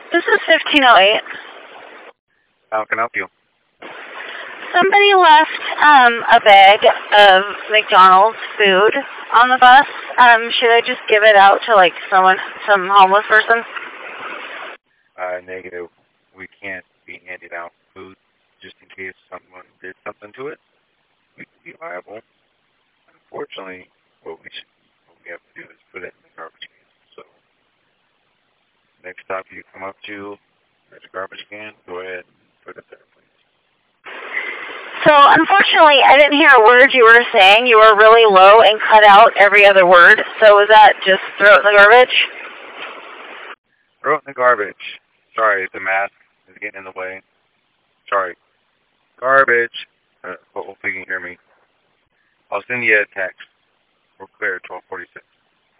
This is 1508. How can I help you? Somebody left a bag of McDonald's food on the bus. Should I just give it out to like some homeless person? Negative. We can't be handing out food just in case someone did something to it. We could be liable. Unfortunately, what we have to do is put it in the garbage can. So, next stop you come up to, there's a garbage can, go ahead and put it there, please. So, unfortunately, I didn't hear a word you were saying. You were really low and cut out every other word. So, was that just throw it in the garbage? Throw it in the garbage. Sorry, the mask is getting in the way. Sorry. Garbage. Hopefully you can hear me. I'll send you a text. We're clear at 12:46.